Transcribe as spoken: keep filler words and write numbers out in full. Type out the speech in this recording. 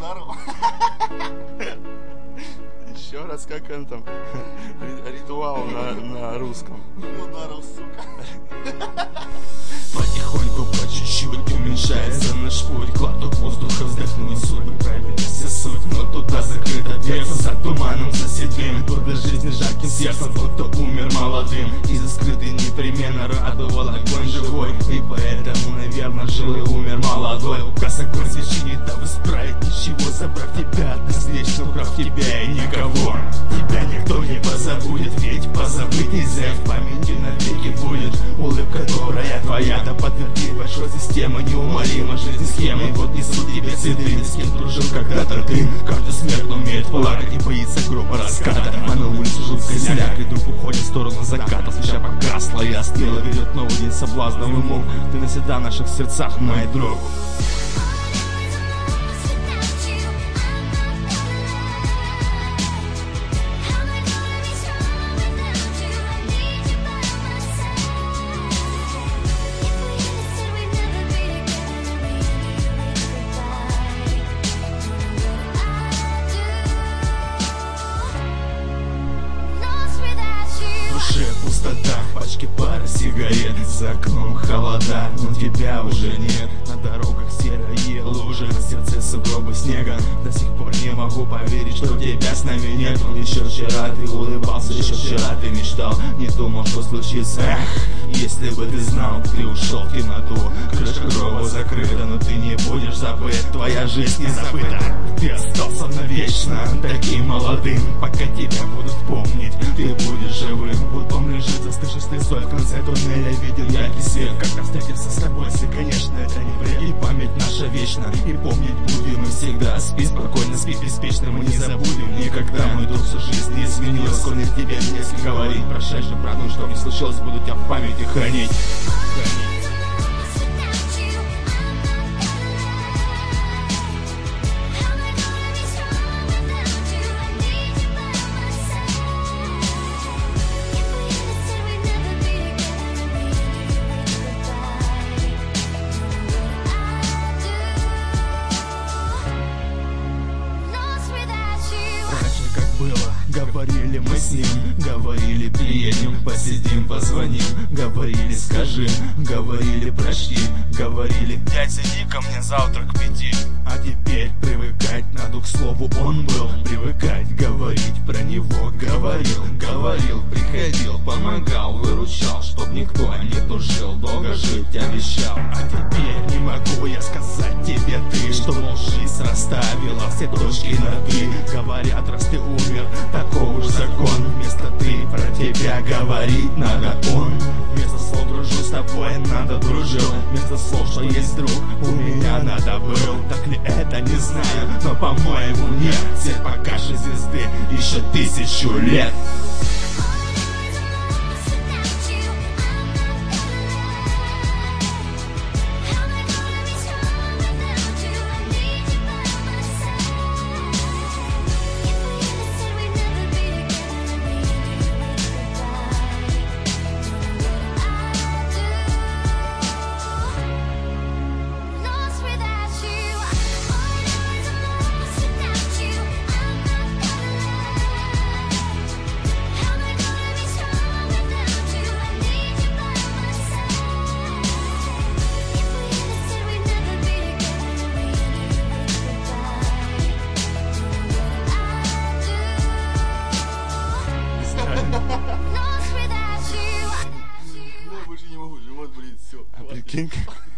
Здорово. Еще раз, как он там? Ритуал на, на русском. Ударил, сука. Потихоньку, по чуть-чуть уменьшается наш путь. Глоток воздуха, вздохнул, судьбы правильно вся суть. Но туда закрыта дверца, за туманом, за седым. Годы жизни жарким сердцем, тот, кто умер молодым. Из-за скрытой непременно радовал огонь живой. И поэтому, наверное, жил и умер молодой. Указ огонь свечи не дав исправить ничего, забрав тебя, навстречу, украв тебя и никого. Тебя никто не позабудет, ведь позабыть нельзя. В памяти навеки будет улыбка добрая твоя. Да подтвердит большой система неумолима жизнь схемы. Вот несут тебе цветы, с кем дружил когда-то ты. Каждый смертный умеет плакать и боится гроба раската. А на улице жуткая зляк, и вдруг уходит в сторону заката. Свеча погасла и остыла, ведет новый день соблазнов и мук. Ты навсегда в наших сердцах, мой друг. Пустота, пачки пара сигарет, за окном холода, но тебя уже нет. На дорогах серые лужи, на сердце сугробы снега. До сих пор не могу поверить, что тебя с нами нет. Еще вчера ты улыбался, еще вчера ты мечтал, не думал, что случится. Эх, если бы ты знал, ты ушел в темноту. Крышка гроба закрыта, но ты не будешь забыт. Твоя жизнь не забыта, ты остался навечно таким молодым. Пока тебя будут помнить, ты будешь живым. Вот он лежит, застывший слезой в конце туннеля. Видел яркий свет, когда встретился с тобой. Если, конечно, это не бред, и память наша вечна. И помнить будем мы всегда. Спи спокойно, спи беспечно, мы не забудем никогда. Мой друг, всю жизнь не изменилась, кроме тебя мне с кем говорить. Прощай же, брат, ну что не случилось, буду тебя в памяти хранить. Говорили мы с ним, говорили приедем, посидим, позвоним. Говорили скажи, говорили прочти, говорили дядь зайди ко мне завтра к пяти. А теперь привыкать надо к слову он был. Привыкать говорить про него, говорил, говорил, приходил, помогал, выручал, чтоб никто не тужил, долго жить обещал. А теперь не могу я сказать тебе ты, что мол жизнь расставила все точки над «и». Говорят, раз ты умер, такой уж закон. Вместо ты про тебя говорить надо он. Вместо слов дружу с тобой надо дружил. Вместо слов, что есть друг, у меня надо был. Так ли это, не знаю, но по-моему нет. Свет погасшей звезды еще тысячу лет. Я больше не могу, живот болит, все. А прикинь,